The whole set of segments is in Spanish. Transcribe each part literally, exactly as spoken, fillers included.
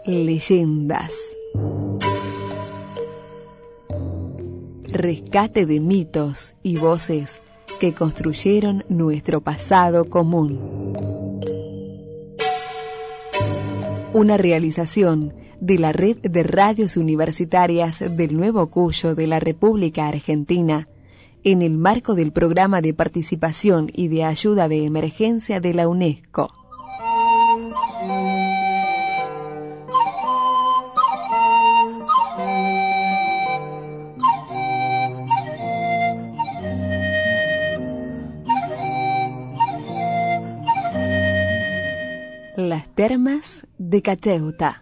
Leyendas. Rescate de mitos y voces que construyeron nuestro pasado común. Una realización de la Red de Radios Universitarias del Nuevo Cuyo de la República Argentina, en el marco del Programa de Participación y de Ayuda de Emergencia de la UNESCO. Las termas de Cacheuta.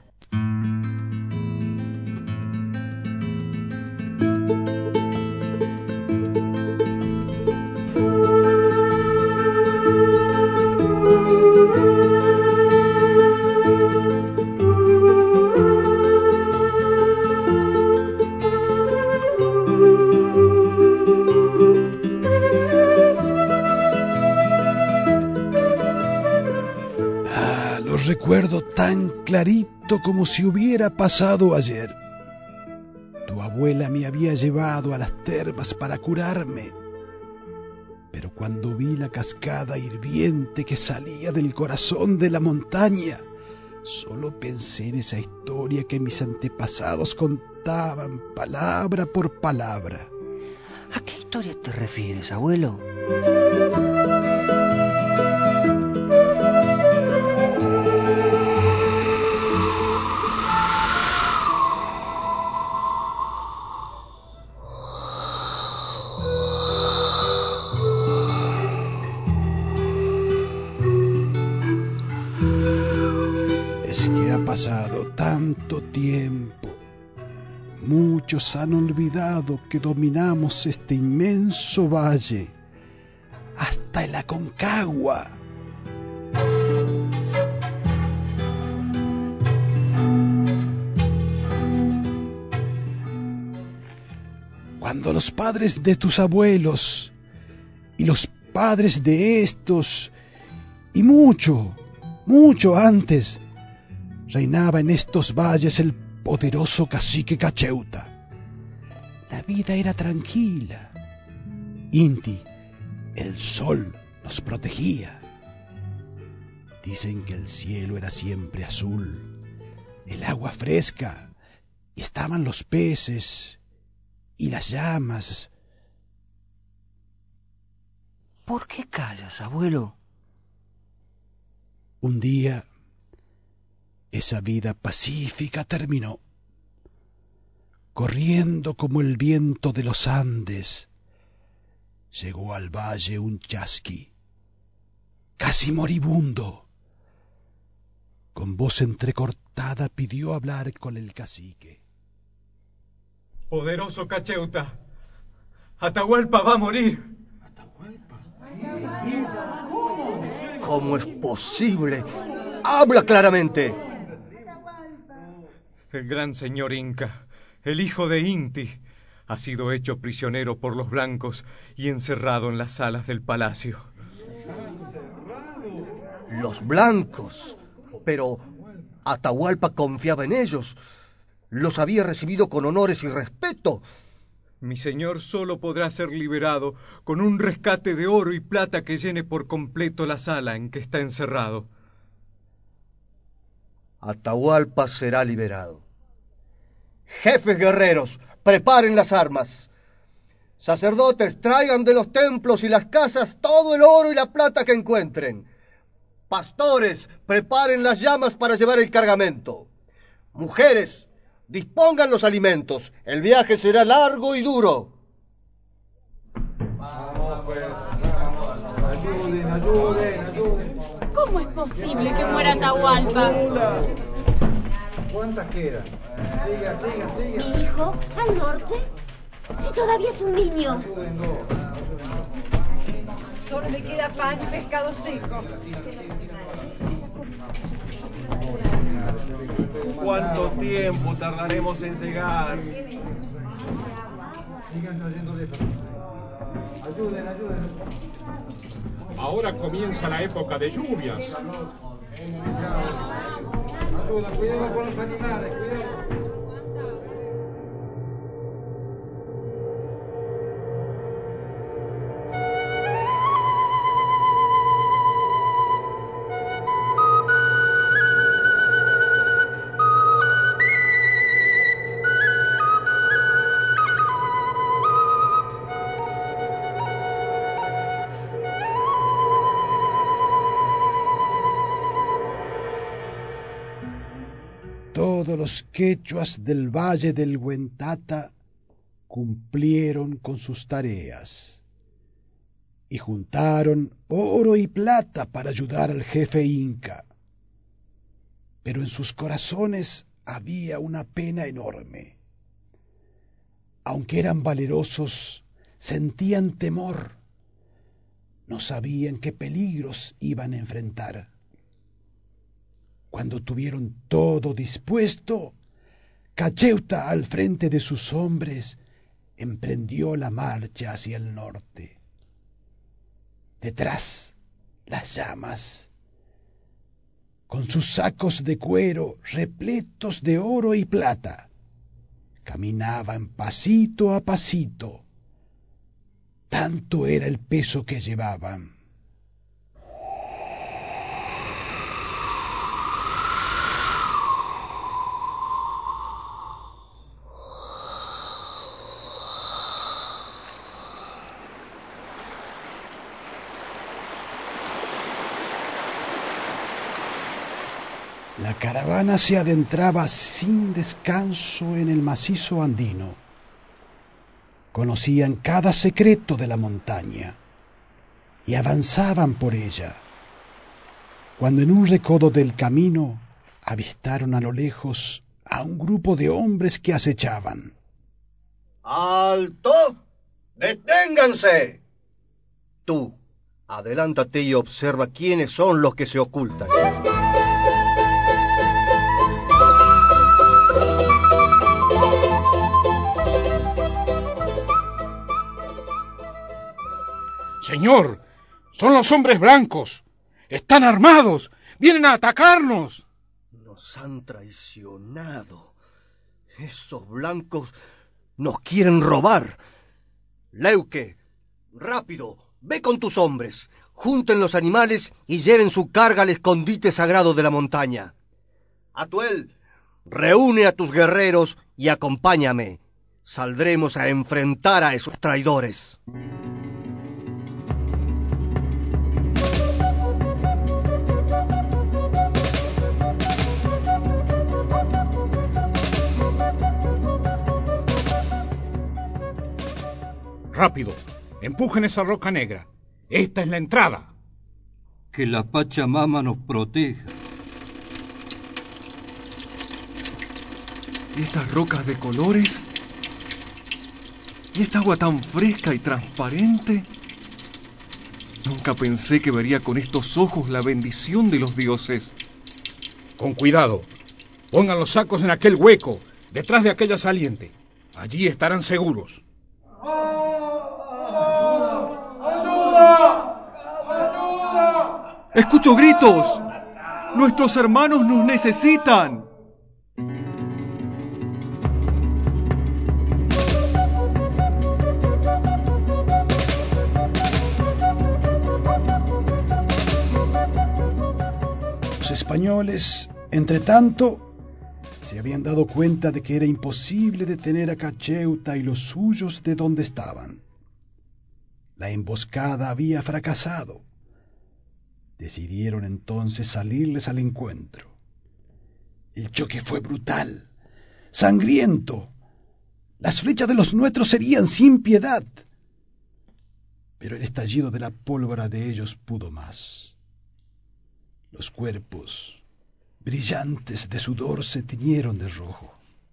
Recuerdo tan clarito como si hubiera pasado ayer. Tu abuela me había llevado a las termas para curarme, pero cuando vi la cascada hirviente que salía del corazón de la montaña, solo pensé en esa historia que mis antepasados contaban palabra por palabra. ¿A qué historia te refieres, abuelo? Pasado tanto tiempo, muchos han olvidado que dominamos este inmenso valle, hasta el Aconcagua. Cuando los padres de tus abuelos y los padres de estos y mucho, mucho antes, reinaba en estos valles el poderoso cacique Cacheuta. La vida era tranquila. Inti, el sol, nos protegía. Dicen que el cielo era siempre azul, el agua fresca, y estaban los peces y las llamas. ¿Por qué callas, abuelo? Un día, esa vida pacífica terminó. Corriendo como el viento de los Andes, llegó al valle un chasqui, casi moribundo. Con voz entrecortada pidió hablar con el cacique. Poderoso Cacheuta, Atahualpa va a morir. ¿Atahualpa? ¿Cómo es posible? ¡Habla claramente! El gran señor Inca, el hijo de Inti, ha sido hecho prisionero por los blancos y encerrado en las salas del palacio. Los blancos, pero Atahualpa confiaba en ellos. Los había recibido con honores y respeto. Mi señor solo podrá ser liberado con un rescate de oro y plata que llene por completo la sala en que está encerrado. Atahualpa será liberado. Jefes guerreros, preparen las armas. Sacerdotes, traigan de los templos y las casas todo el oro y la plata que encuentren. Pastores, preparen las llamas para llevar el cargamento. Mujeres, dispongan los alimentos. El viaje será largo y duro. Vamos, pues, vamos. Ayuden, ayuden, ayuden. ¿Cómo es posible que muera Atahualpa? ¿Cuántas quedan? Siga, siga, siga. ¿Mi hijo al norte? Si todavía es un niño. Solo le queda pan y pescado seco. ¿Cuánto tiempo tardaremos en llegar? Sigan trayéndole. Ayuden, ayuden. Ahora comienza la época de lluvias. Ayuda, cuidado con los animales, cuidado. Todos los quechuas del valle del Huentata cumplieron con sus tareas y juntaron oro y plata para ayudar al jefe inca. Pero en sus corazones había una pena enorme. Aunque eran valerosos, sentían temor. No sabían qué peligros iban a enfrentar. Cuando tuvieron todo dispuesto, Cacheuta, al frente de sus hombres, emprendió la marcha hacia el norte. Detrás, las llamas, con sus sacos de cuero repletos de oro y plata, caminaban pasito a pasito. Tanto era el peso que llevaban. La caravana se adentraba sin descanso en el macizo andino. Conocían cada secreto de la montaña y avanzaban por ella, cuando en un recodo del camino avistaron a lo lejos a un grupo de hombres que acechaban. ¡Alto! ¡Deténganse! Tú, adelántate y observa quiénes son los que se ocultan. Señor, son los hombres blancos. Están armados. Vienen a atacarnos. Nos han traicionado. Esos blancos nos quieren robar. Leuque, rápido, ve con tus hombres. Junten los animales y lleven su carga al escondite sagrado de la montaña. Atuel, reúne a tus guerreros y acompáñame. Saldremos a enfrentar a esos traidores. Rápido, empujen esa roca negra. Esta es la entrada. Que la Pachamama nos proteja. ¿Y estas rocas de colores? ¿Y esta agua tan fresca y transparente? Nunca pensé que vería con estos ojos la bendición de los dioses. Con cuidado. Pongan los sacos en aquel hueco, detrás de aquella saliente. Allí estarán seguros. ¡Escucho gritos! ¡Nuestros hermanos nos necesitan! Los españoles, entre tanto, se habían dado cuenta de que era imposible detener a Cacheuta y los suyos de donde estaban. La emboscada había fracasado. Decidieron entonces salirles al encuentro. El choque fue brutal, sangriento. Las flechas de los nuestros serían sin piedad. Pero el estallido de la pólvora de ellos pudo más. Los cuerpos, brillantes de sudor, se tiñeron de rojo.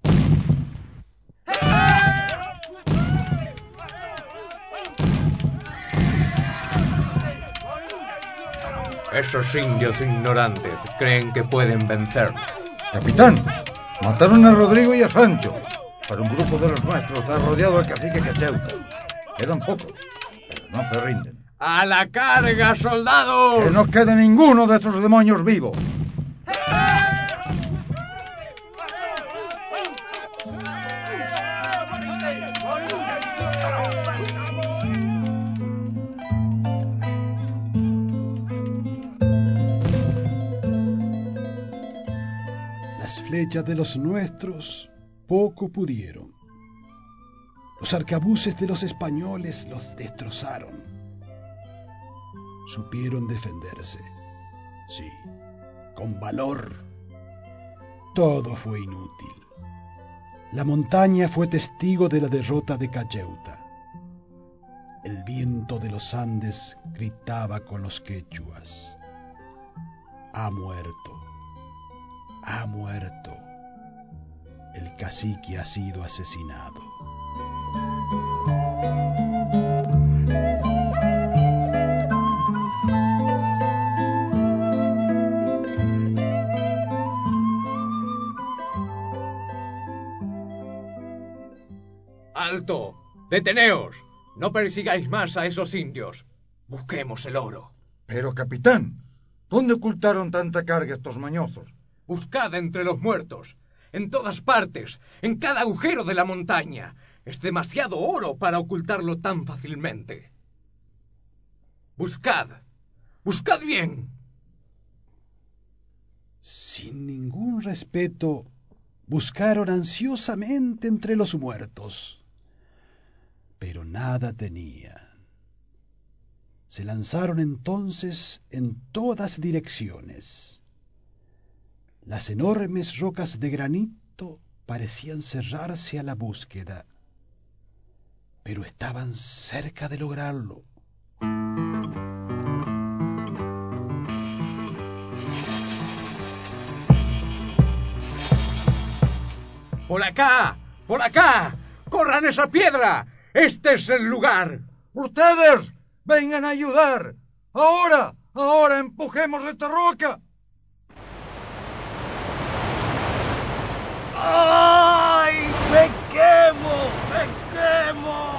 Esos indios ignorantes creen que pueden vencernos. Capitán, mataron a Rodrigo y a Sancho, pero un grupo de los nuestros ha rodeado al cacique Cacheuta. Quedan pocos, pero no se rinden. ¡A la carga, soldados! ¡Que no quede ninguno de estos demonios vivos! flechas de los nuestros poco pudieron. Los arcabuces de los españoles los destrozaron. Supieron defenderse, sí, con valor. Todo fue inútil. La montaña fue testigo de la derrota de Cacheuta. El viento de los Andes gritaba con los quechuas. Ha muerto, ha muerto. El cacique ha sido asesinado. ¡Alto! ¡Deteneos! No persigáis más a esos indios. Busquemos el oro. Pero, capitán, ¿dónde ocultaron tanta carga estos mañosos? Buscad entre los muertos, en todas partes, en cada agujero de la montaña. Es demasiado oro para ocultarlo tan fácilmente. Buscad, buscad bien. Sin ningún respeto, buscaron ansiosamente entre los muertos, pero nada tenían. Se lanzaron entonces en todas direcciones. Las enormes rocas de granito parecían cerrarse a la búsqueda, pero estaban cerca de lograrlo. ¡Por acá! ¡Por acá! ¡Corran esa piedra! ¡Este es el lugar! ¡Ustedes! ¡Vengan a ayudar! ¡Ahora! ¡Ahora empujemos esta roca! ¡Ay! ¡Me quemo! ¡Me quemo!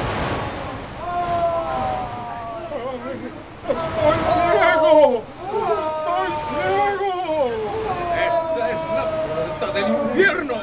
¡Estoy ciego! ¡Estoy ciego! ¡Esta es la puerta del infierno!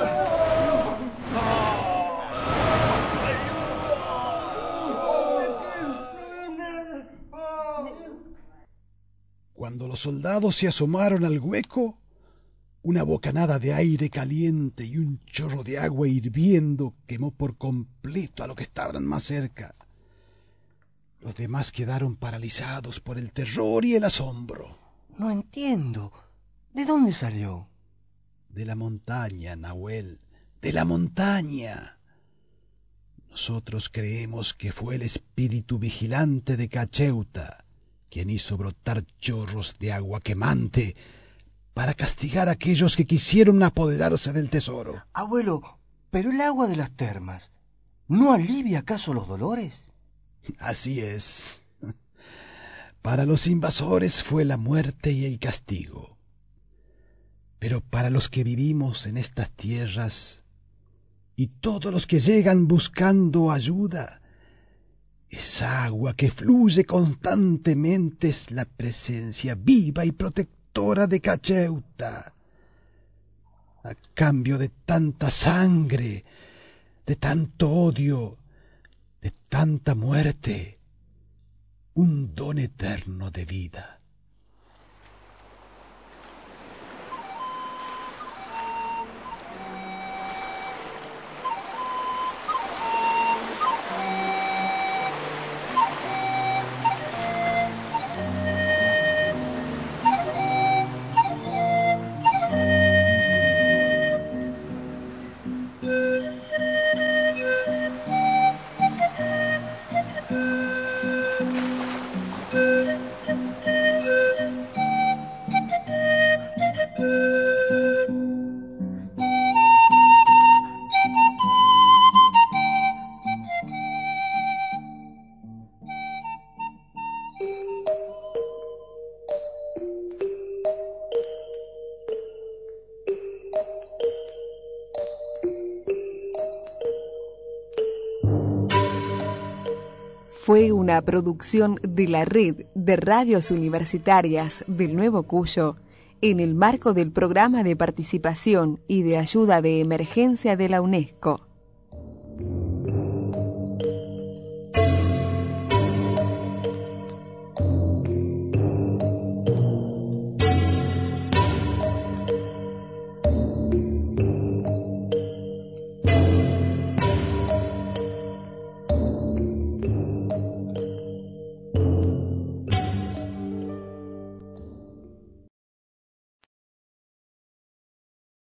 Cuando los soldados se asomaron al hueco, una bocanada de aire caliente y un chorro de agua hirviendo quemó por completo a los que estaban más cerca. Los demás quedaron paralizados por el terror y el asombro. No entiendo. ¿De dónde salió? De la montaña, Nahuel. De la montaña. Nosotros creemos que fue el espíritu vigilante de Cacheuta quien hizo brotar chorros de agua quemante para castigar a aquellos que quisieron apoderarse del tesoro. Abuelo, pero el agua de las termas, ¿no alivia acaso los dolores? Así es. Para los invasores fue la muerte y el castigo. Pero para los que vivimos en estas tierras y todos los que llegan buscando ayuda, esa agua que fluye constantemente es la presencia viva y protectora de Cacheuta. A cambio de tanta sangre, de tanto odio, de tanta muerte, un don eterno de vida. Fue una producción de la Red de Radios Universitarias del Nuevo Cuyo en el marco del Programa de Participación y de Ayuda de Emergencia de la UNESCO.